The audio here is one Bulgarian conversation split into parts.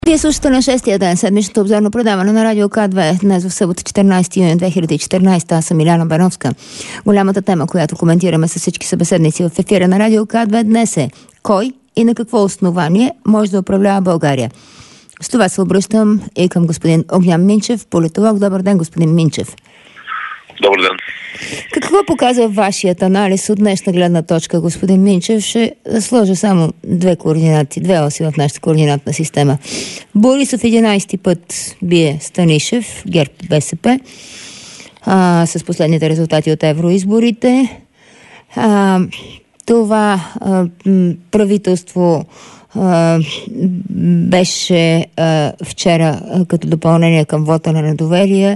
Вие слушате на 6-я ден седмичното обзорно предаване на Радио К2 днес в събота 14 юни 2014. Аз съм Иляна Бановска. Голямата тема, която коментираме с всички събеседници в ефира на Радио К2 днес е: кой и на какво основание може да управлява България? С това се обръщам и към господин Огнян Минчев, политолог. Добър ден, господин Минчев. Добър ден. Какво показва вашият анализ от днешна гледна точка, господин Минчев? Ще сложа само две оси в нашата координатна система. Борисов 11-ти път бие Станишев, ГЕРБ, БСП, с последните резултати от евроизборите. Това правителство беше вчера като допълнение към вота на недоверие,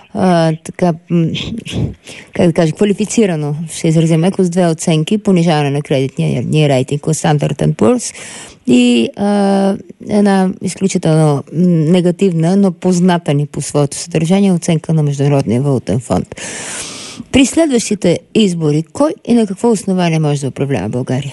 квалифицирано, ще изразим меко, с две оценки: понижаване на кредитния ни рейтинг от Standard & Poor's и една изключително негативна, но позната ни по своето съдържание оценка на Международния валутен фонд. При следващите избори, кой и на какво основание може да управлява България?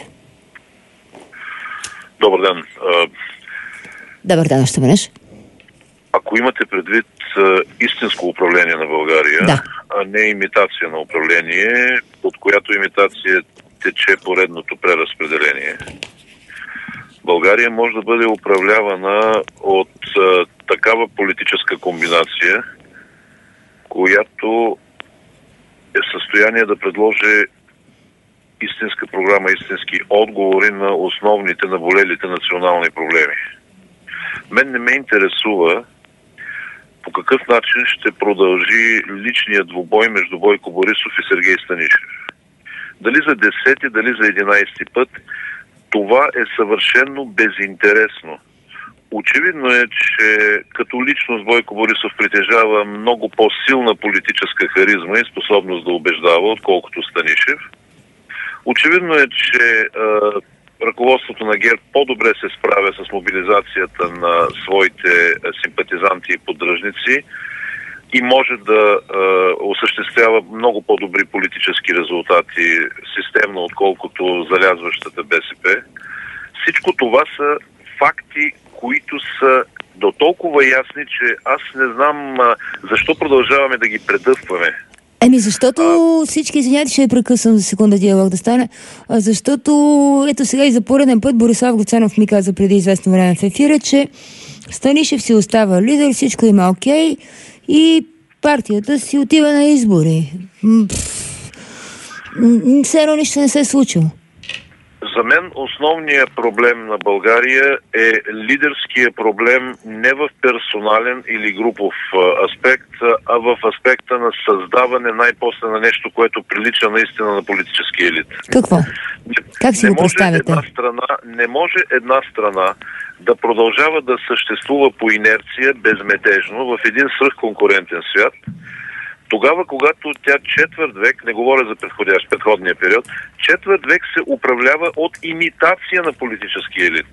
Добър ден. Добър ден, още веднъж. Ако имате предвид истинско управление на България, да, а не имитация на управление, от която имитация тече поредното преразпределение, България може да бъде управлявана от такава политическа комбинация, която е в състояние да предложи истинска програма, истински отговори на основните, наболелите национални проблеми. Мен не ме интересува по какъв начин ще продължи личният двубой между Бойко Борисов и Сергей Станишев. Дали за 10-ти, дали за 11-ти път, това е съвършенно безинтересно. Очевидно е, че като личност Бойко Борисов притежава много по-силна политическа харизма и способност да убеждава, отколкото Станишев. Очевидно е, че ръководството на ГЕРБ по-добре се справя с мобилизацията на своите симпатизанти и поддръжници и може да осъществява много по-добри политически резултати системно, отколкото залязващата БСП. Всичко това са факти, които са до толкова ясни, че аз не знам защо продължаваме да ги предъвкваме. Защото всички, извинявайте, ще прекъсвам за секунда диалог да стане, защото ето сега и за пореден път Борислав Гуцанов ми каза преди известно време в ефира, че Станишев си остава лидер, всичко има окей и партията си отива на избори. Все едно нищо не се е случило. За мен основният проблем на България е лидерския проблем не в персонален или групов аспект, а в аспекта на създаване най-после на нещо, което прилича наистина на политически елит. Какво? Как си го представяте? Не може една страна да продължава да съществува по инерция безметежно в един свръхконкурентен свят, тогава, когато тя четвърт век, не говоря за предходния период, четвърт век се управлява от имитация на политически елит.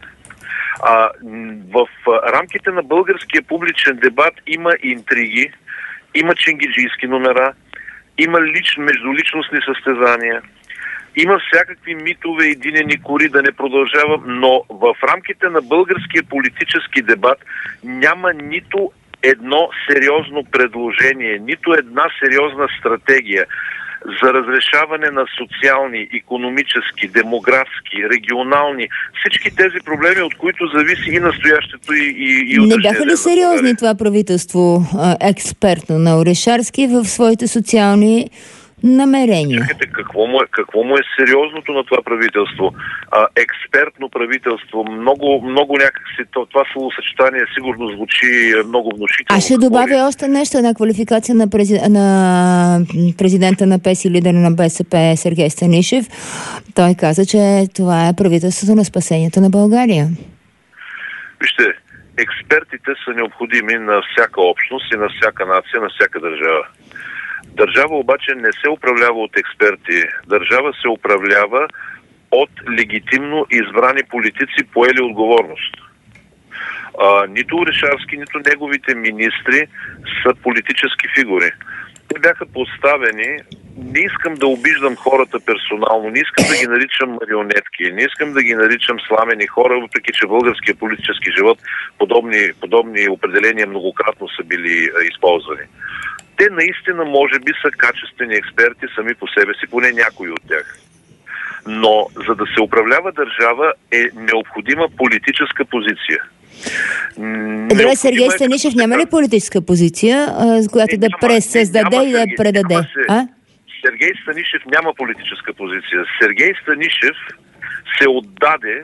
В рамките на българския публичен дебат има интриги, има ченгиджийски номера, има междуличностни състезания, има всякакви митове и динени кори, да не продължавам, но в рамките на българския политически дебат няма нито едно сериозно предложение, нито една сериозна стратегия за разрешаване на социални, икономически, демографски, регионални, всички тези проблеми, от които зависи и настоящето и не бяха ли сериозни това правителство експертно на Орешарски в своите социални намерения? Чакайте, какво му е сериозното на това правителство? Експертно правителство, много някакси, това словосъчетание сигурно звучи много внушително. Аз ще добавя още нещо, една квалификация на президента на ПЕС и лидера на БСП Сергей Станишев. Той каза, че това е правителството на спасението на България. Вижте, експертите са необходими на всяка общност и на всяка нация, на всяка държава. Държава обаче не се управлява от експерти. Държава се управлява от легитимно избрани политици, поели отговорност. Нито Орешарски, нито неговите министри са политически фигури. Те бяха поставени не искам да обиждам хората персонално, не искам да ги наричам марионетки, не искам да ги наричам сламени хора, въпреки че българския политически живот подобни определения многократно са били използвани. Те наистина може би са качествени експерти сами по себе си, поне някои от тях. Но за да се управлява държава е необходима политическа позиция. Добре, Сергей Станишев няма ли политическа позиция, с която да пресъздаде и да предаде? Сергей Станишев няма политическа позиция. Сергей Станишев се отдаде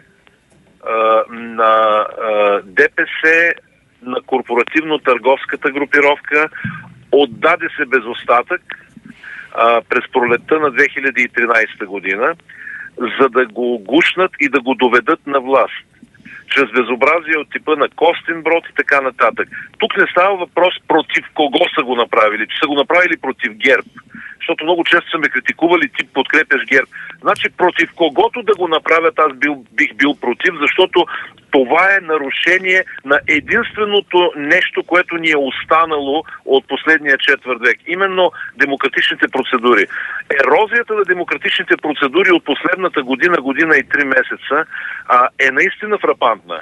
на ДПС, на корпоративно-търговската групировка, отдаде се без остатък през пролетта на 2013 година, за да го гушнат и да го доведат на власт. Чрез безобразие от типа на Костинброд и така нататък. Тук не става въпрос против кого са го направили, че са го направили против ГЕРБ. Защото много често са ме критикували, ти подкрепяш ГЕРБ. Значи против когото да го направят, аз бих бил против, защото това е нарушение на единственото нещо, което ни е останало от последния четвърт век. Именно демократичните процедури. Ерозията на демократичните процедури от последната година и 3 месеца е наистина фрапантна.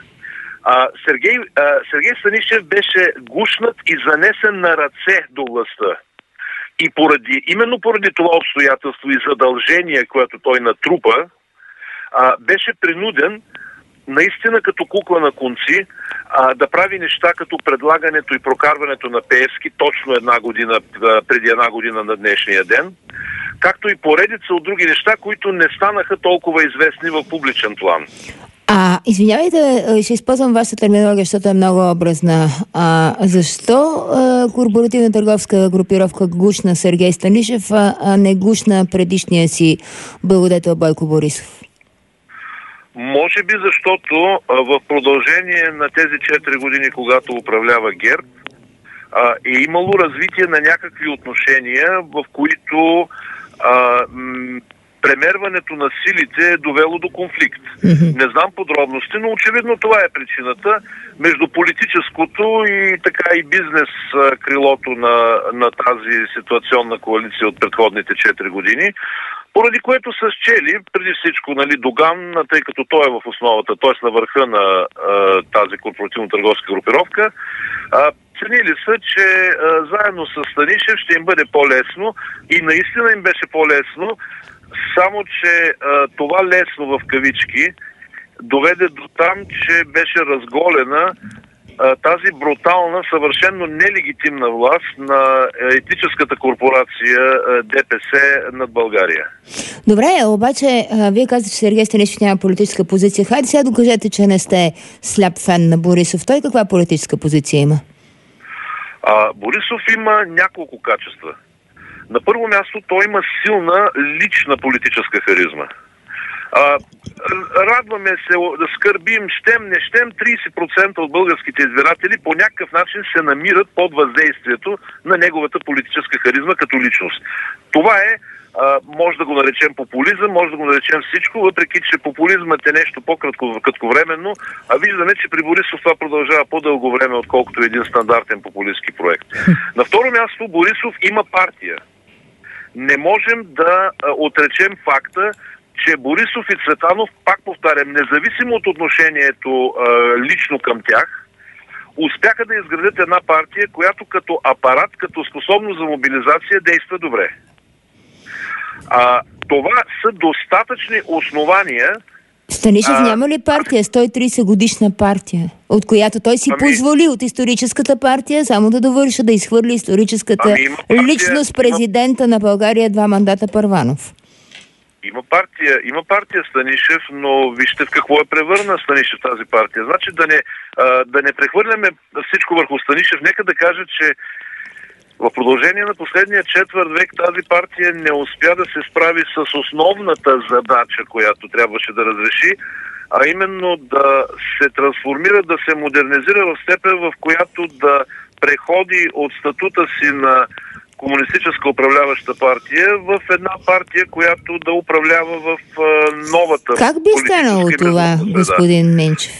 Сергей Станишев беше гушнат и занесен на ръце до властта. И именно поради това обстоятелство и задължение, което той натрупа, беше принуден наистина като кукла на конци да прави неща като предлагането и прокарването на Пеевски точно преди една година на днешния ден, както и поредица от други неща, които не станаха толкова известни в публичен план. Извинявайте, ще използвам вашата терминология, защото е много образна. Защо корпоративна търговска групировка гушна Сергей Станишев, а не гушна предишния си благодетел Бойко Борисов? Може би защото в продължение на тези 4 години, когато управлява ГЕРБ, е имало развитие на някакви отношения, в които премерването на силите е довело до конфликт. Не знам подробности, но очевидно това е причината между политическото и така и бизнес крилото на тази ситуационна коалиция от предходните 4 години, поради което са счели преди всичко Доган, тъй като той е в основата, т.е. на върха на тази корпоративно-търговска групировка, ценили са, че заедно с Станишев ще им бъде по-лесно и наистина им беше по-лесно, само че това лесно в кавички доведе до там, че беше разголена тази брутална, съвършенно нелегитимна власт на етническата корпорация ДПС над България. Добре, обаче вие казвате, че Сергей Станишев няма политическа позиция. Хайде сега докажете, че не сте сляп фен на Борисов. Той каква политическа позиция има? Борисов има няколко качества. На първо място той има силна лична политическа харизма. Радваме се, да скърбим, щем, не щем, 30% от българските избиратели по някакъв начин се намират под въздействието на неговата политическа харизма като личност. Това е, може да го наречем популизъм, може да го наречем всичко, въпреки че популизмът е нещо по-кратковременно, а виждаме, че при Борисов това продължава по-дълго време, отколкото един стандартен популистски проект. На второ място Борисов има партия. Не можем да отречем факта, че Борисов и Цветанов, пак повтарям, независимо от отношението лично към тях, успяха да изградят една партия, която като апарат, като способност за мобилизация действа добре. Това са достатъчни основания. Станишев няма ли партия? 130 годишна партия, от която той си позволи от историческата партия само да довърша, да изхвърли историческата личност президента на България 2 мандата Първанов. Има партия Станишев, но вижте в какво е превърна Станишев тази партия. Значи да не прехвърляме всичко върху Станишев. Нека да кажа, че в продължение на последния четвърт век тази партия не успя да се справи с основната задача, която трябваше да разреши, а именно да се трансформира, да се модернизира в степен, в която да преходи от статута си на комунистическа управляваща партия в една партия, която да управлява в новата. Как би станало това, господин Минчев?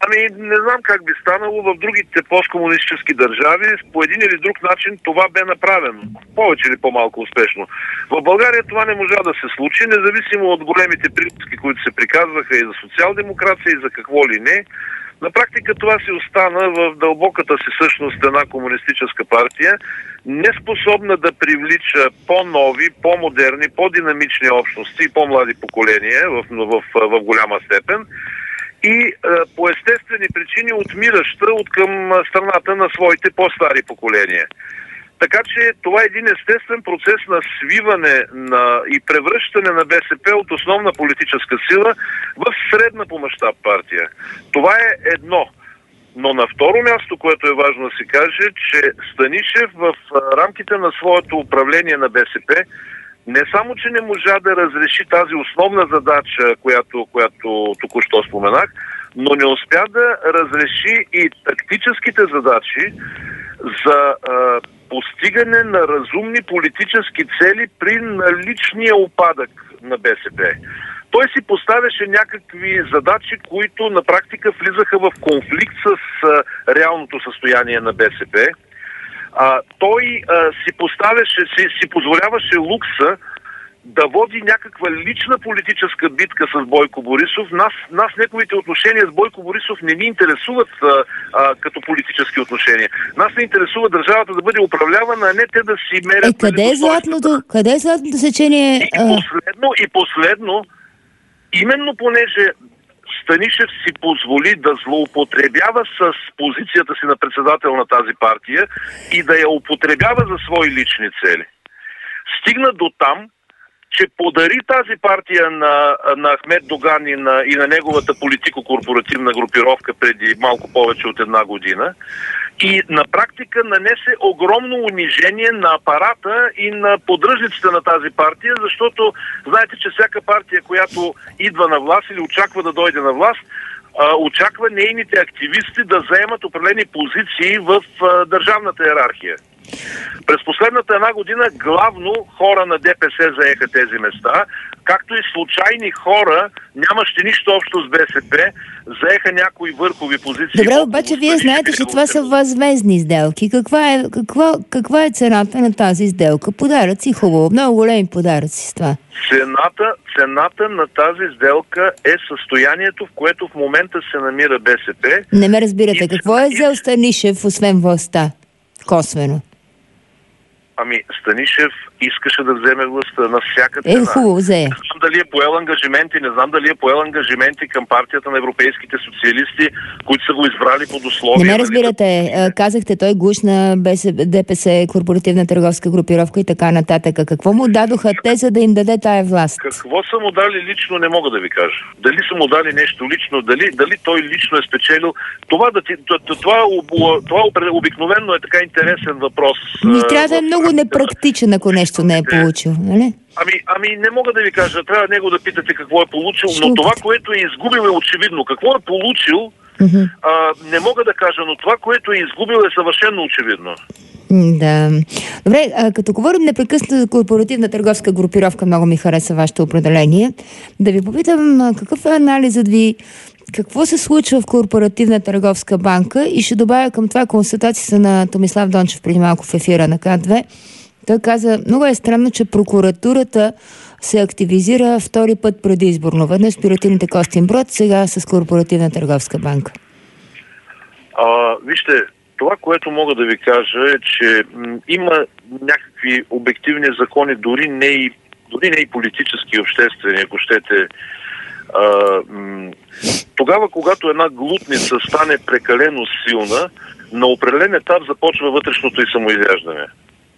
Не знам как би станало в другите посткомунистически държави. По един или друг начин това бе направено. Повече или по-малко успешно. В България това не можа да се случи, независимо от големите приказки, които се приказваха и за социал-демокрация, и за какво ли не. На практика това си остана в дълбоката си същност една комунистическа партия, неспособна да привлича по-нови, по-модерни, по-динамични общности и по-млади поколения в голяма степен и по естествени причини отмираща от към страната на своите по-стари поколения. Така че това е един естествен процес на свиване и превръщане на БСП от основна политическа сила в средна по мащаб партия. Това е едно. Но на второ място, което е важно да се каже, че Станишев в рамките на своето управление на БСП не само, че не можа да разреши тази основна задача, която току-що споменах, но не успя да разреши и тактическите задачи за постигане на разумни политически цели при наличния упадък на БСП. Той си поставяше някакви задачи, които на практика влизаха в конфликт с реалното състояние на БСП. Той си позволяваше лукса да води някаква лична политическа битка с Бойко Борисов. Нас неговите отношения с Бойко Борисов не ни интересуват като политически отношения. Нас не интересува държавата да бъде управлявана, а не те да си мерят... Къде е златното сечение? И последно, именно понеже Станишев си позволи да злоупотребява с позицията си на председател на тази партия и да я употребява за свои лични цели. Стигна до там, че подари тази партия на Ахмед Доган и на неговата политико-корпоративна групировка преди малко повече от една година и на практика нанесе огромно унижение на апарата и на поддръжниците на тази партия, защото знаете, че всяка партия, която идва на власт или очаква да дойде на власт, очаква нейните активисти да заемат определени позиции в държавната иерархия. През последната една година главно хора на ДПС заеха тези места, както и случайни хора, нямащи нищо общо с БСП, заеха някои върхови позиции. Добре, обаче вие знаете, че това са възмездни сделки. Каква е цената на тази сделка? Подаръци, хубаво, много големи подаръци с това. Цената на тази сделка е състоянието, в което в момента се намира БСП. Не ме разбирате. Какво е взел Станишев, освен властта? Косвено. Станишев искаше да вземе властта на всяка цена. Хубаво взе. Не знам дали е поел ангажименти към партията на европейските социалисти, които са го избрали под условия. Не ме разбирате. Казахте, той гушна ДПС, корпоративна търговска групировка и така нататък. Какво му дадоха те, за да им даде тая власт? Какво са му дали лично, не мога да ви кажа. Дали са му дали нещо лично, дали той лично е спечелил. Това обикновено е така интересен въпрос. Трябва да е много непрактичен, ако нещо не е получил, нали? Не мога да ви кажа. Трябва него да питате какво е получил, но това, което е изгубил, е очевидно. Какво е получил, не мога да кажа, но това, което е изгубил, е съвършено очевидно. Да. Добре, като говорим непрекъснато за корпоративна търговска групировка, много ми хареса вашето определение. Да ви попитам, какъв е анализът ви, какво се случва в корпоративна търговска банка, и ще добавя към това констатацията на Томислав Дончев преди малко в ефира на К2. Той каза, много е странно, че прокуратурата се активизира втори път предизборно. Веднъж с пиративните Костинброд, сега с корпоративна търговска банка. Вижте, това, което мога да ви кажа е, че има някакви обективни закони, дори не и политически и обществени, ако щете. Тогава, когато една глутница стане прекалено силна, на определен етап започва вътрешното и самоизяждане.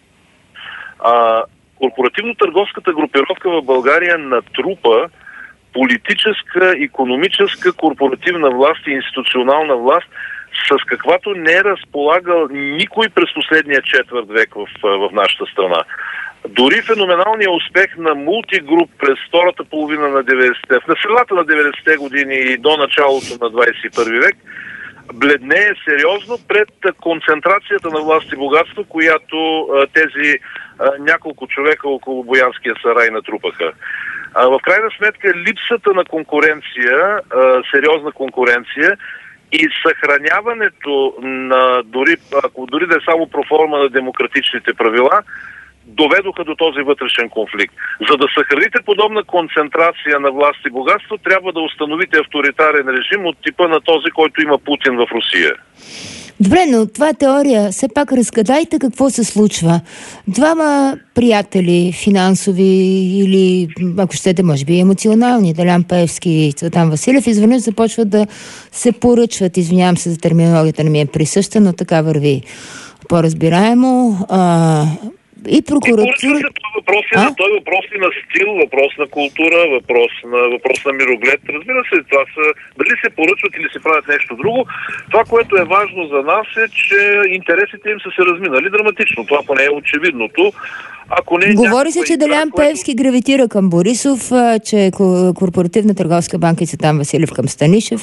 Корпоративно-търговската групировка в България натрупа политическа, икономическа, корпоративна власт и институционална власт, с каквато не е разполагал никой през последния четвърт век в нашата страна. Дори феноменалният успех на Мултигруп през втората половина на 90-те, в средата на 90-те години и до началото на 21 век, бледнее сериозно пред концентрацията на власт и богатство, която тези няколко човека около Боянския сарай натрупаха. В крайна сметка липсата на конкуренция, сериозна конкуренция и съхраняването на дори да е само проформа на демократичните правила, доведоха до този вътрешен конфликт. За да съхраните подобна концентрация на власт и богатство, трябва да установите авторитарен режим от типа на този, който има Путин в Русия. Добре, но това е теория. Все пак разгадайте какво се случва. Двама приятели, финансови или, ако щете, може би емоционални, Делян Пеевски и Цветан Василев, изведнъж започват да се поръчват. Извинявам се за терминологията, не ми е присъща, но така върви по-разбираемо. И прокуратура... Той въпрос и на стил, въпрос на култура, въпрос на мироглед. Разбира се, това са дали се поръчват или се правят нещо друго. Това, което е важно за нас е, че интересите им са се разминали драматично. Това поне е очевидното. Говори се, че Делян Пеевски гравитира към Борисов, че Корпоративна търговска банка и Цветан Василев към Станишев.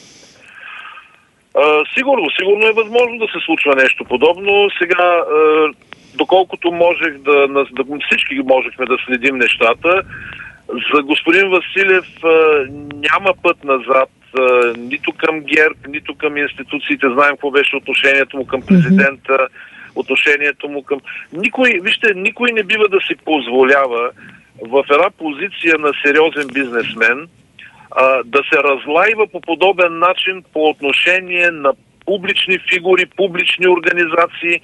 Сигурно е възможно да се случва нещо подобно. Сега... Доколкото всички можехме да следим нещата, за господин Василев няма път назад, нито към ГЕРБ, нито към институциите. Знаем какво беше отношението му към президента, отношението му към... Никой не бива да си позволява в една позиция на сериозен бизнесмен да се разлайва по подобен начин по отношение на публични фигури, публични организации,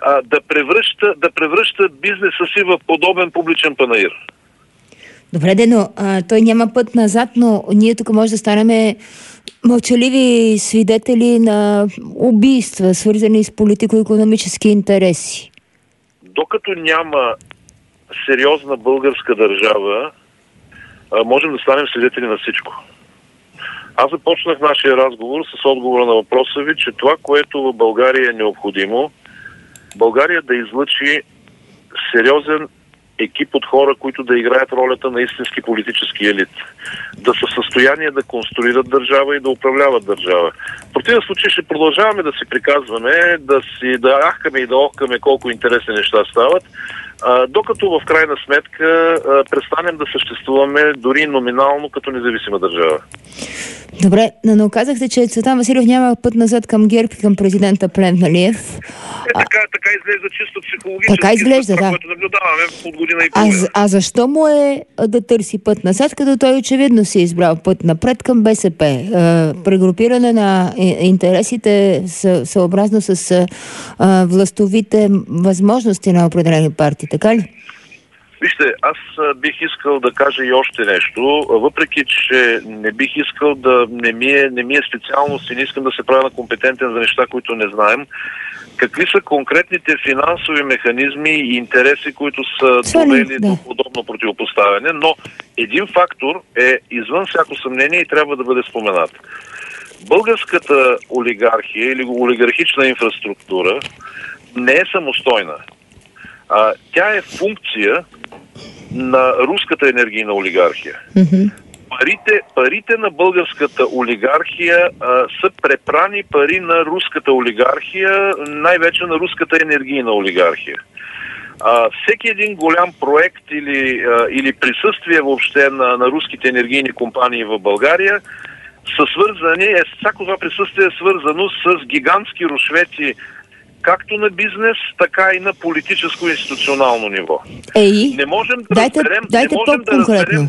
да превръща бизнеса си в подобен публичен панаир. Добре, но той няма път назад, но ние тук може да станем мълчаливи свидетели на убийства, свързани с политико-икономически интереси. Докато няма сериозна българска държава, можем да станем свидетели на всичко. Аз започнах нашия разговор с отговора на въпроса ви, че това, което в България е необходимо, България да излъчи сериозен екип от хора, които да играят ролята на истински политически елит. Да са в състояние да конструират държава и да управляват държава. В противен случай ще продължаваме да си приказваме, да ахкаме и да охкаме колко интересни неща стават, докато в крайна сметка престанем да съществуваме дори номинално като независима държава. Добре, но казахте, че Цветан Василев няма път назад към ГЕРБ и към президента Плевнелиев. Така изглежда чисто психологически. Така изглежда, да. Което наблюдаваме от година и половина. А защо му е да търси път назад, като той очевидно си е избрал път напред към БСП? Прегрупиране на интересите съобразно с властовите възможности на определени партии, така ли? Вижте, аз бих искал да кажа и още нещо, въпреки че не бих искал не ми е специалност и не искам да се правя на компетентен за неща, които не знаем. Какви са конкретните финансови механизми и интереси, които са довели до подобно противопоставяне, но един фактор е извън всяко съмнение и трябва да бъде споменат. Българската олигархия или олигархична инфраструктура не е самостойна. Тя е функция на руската енергийна олигархия. Парите на българската олигархия са препрани пари на руската олигархия, най-вече на руската енергийна олигархия. Всеки един голям проект или присъствие въобще на руските енергийни компании в България са свързани, всяко това присъствие е свързано с гигантски рушвети както на бизнес, така и на политическо институционално ниво. Не можем да разберем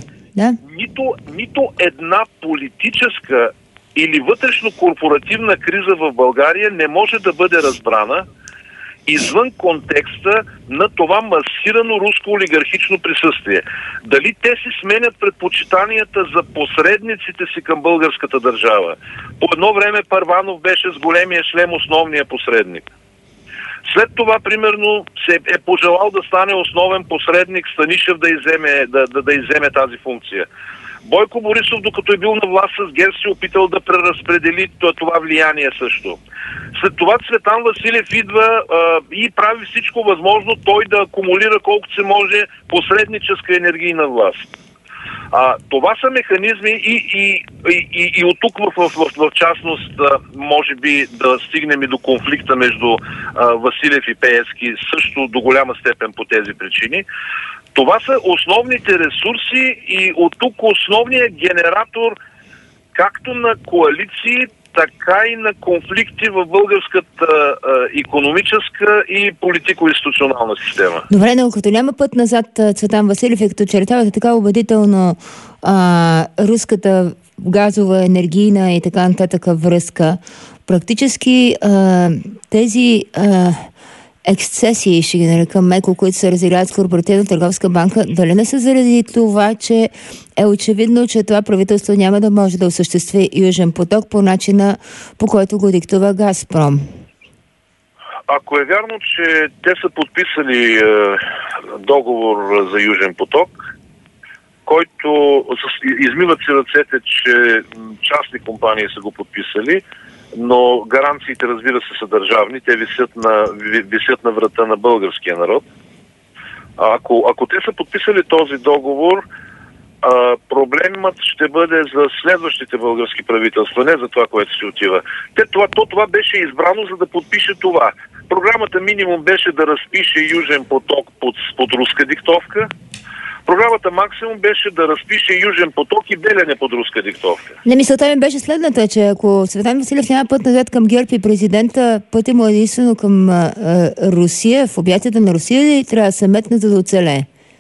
нито една политическа или вътрешно-корпоративна криза в България не може да бъде разбрана извън контекста на това масирано руско олигархично присъствие. Дали те си сменят предпочитанията за посредниците си към българската държава? По едно време Първанов беше с големия шлем основния посредник. След това, примерно, се е пожелал да стане основен посредник Станишев да изземе тази функция. Бойко Борисов, докато е бил на власт с ГЕРБ, се опитал да преразпредели това влияние също. След това Цветан Василев идва и прави всичко възможно той да акумулира колкото се може посредническа енергийна власт. Това са механизми и от тук в частност може би да стигнем и до конфликта между Василев и Пеевски също до голяма степен по тези причини. Това са основните ресурси и от тук основният генератор както на коалиции, така и на конфликти в българската икономическа и политико-институционална система. Добре, но като няма път назад, Цветан Василев, и като чертавате така убедително руската газова, енергийна и така нататък връзка, практически тези ексцесии, ще ги нарекам меко, които се разиграват с Корпоративна търговска банка, дали не са заради това, че е очевидно, че това правителство няма да може да осъществи Южен поток по начина, по който го диктува Газпром? Ако е вярно, че те са подписали договор за Южен поток, който измиват си ръцете, че частни компании са го подписали, но гаранциите, разбира се, са държавни. Те висят на врата на българския народ. Ако те са подписали този договор, проблемът ще бъде за следващите български правителства, не за това, което си отива. Това беше избрано, за да подпише това. Програмата минимум беше да разпише Южен поток под руска диктовка. Програмата максимум беше да разпише Южен поток и Белене под руска диктовка. Мисълта ми беше следната, че ако Цветан Василев няма път назад към ГЕРБ и президента, пътя му единствено към Русия, в обятията на Русия, или трябва да се метне, за да оцелее?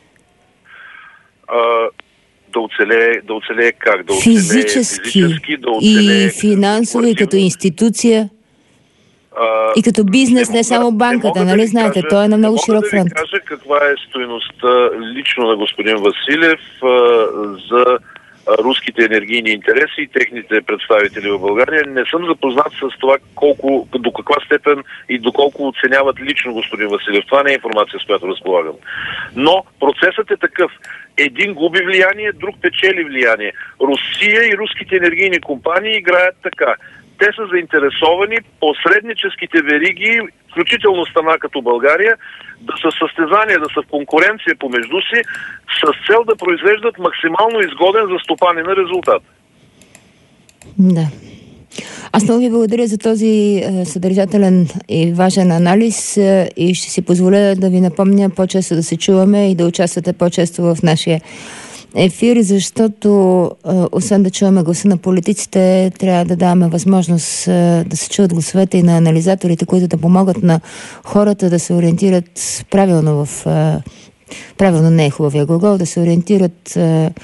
Да оцелее как? Да оцелее физически да оцелее и финансово, и като институция, и като бизнес, не само банката, нали знаете, той е на много широк фронт. Не мога да ви кажа каква е стойността лично на господин Василев за руските енергийни интереси и техните представители в България. Не съм запознат с това до каква степен и доколко оценяват лично господин Василев. Това не е информация, с която разполагам. Но процесът е такъв. Един губи влияние, друг печели влияние. Русия и руските енергийни компании играят така. Те са заинтересовани посредническите вериги, включително страна като България, да са в състезание, да са в конкуренция помежду си, с цел да произвеждат максимално изгоден за стопанина резултат. Да. Аз много ви благодаря за този съдържателен и важен анализ и ще си позволя да ви напомня по-често да се чуваме и да участвате по-често в нашия ефир, защото освен да чуваме гласа на политиците, трябва да даваме възможност да се чуят гласовете и на анализаторите, които да помогат на хората да се ориентират правилно правилно не е хубавия глагол, да се ориентират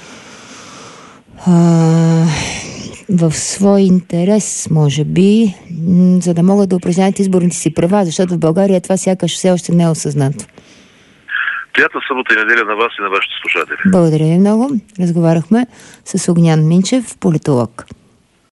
в свой интерес, може би, за да могат да упражняват изборните си права, защото в България това сякаш все още не е осъзнато. Приятна събота и неделя на вас и на вашите слушатели. Благодаря ви много. Разговаряхме с Огнян Минчев, политолог.